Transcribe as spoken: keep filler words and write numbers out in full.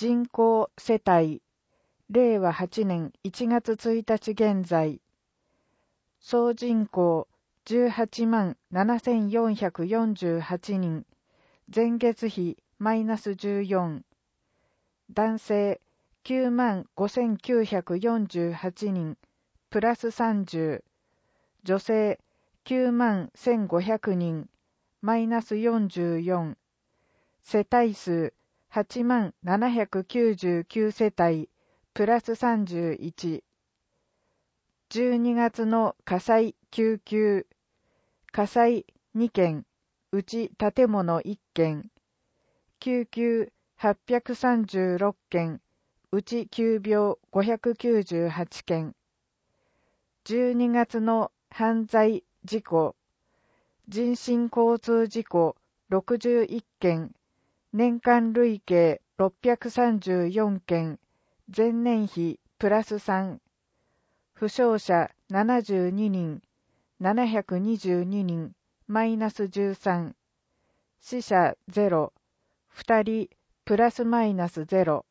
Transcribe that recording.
人口世帯、れいわはちねんいちがつついたち現在、総人口じゅうはちまんななせんよんひゃくよんじゅうはちにん、前月比マイナスじゅうよん、男性きゅうまんごせんきゅうひゃくよんじゅうはちにん、プラスさんじゅう、女性きゅうまんせんごひゃくにん、マイナスよんじゅうよん、世帯数はちまんななひゃくきゅうじゅうきゅう世帯、プラスさんじゅういち。じゅうにがつの火災救急、火災にけん、うち建物いっけん、救急はっぴゃくさんじゅうろっけん、うち急病ごひゃくきゅうじゅうはちけん。じゅうにがつの犯罪事故、人身交通事故ろくじゅういっけん、年間累計ろっぴゃくさんじゅうよんけん、前年比プラスさん、負傷者ななじゅうににん、ななひゃくにじゅうににん、マイナスじゅうさん、死者ゼロ、ふたりプラスマイナスゼロ。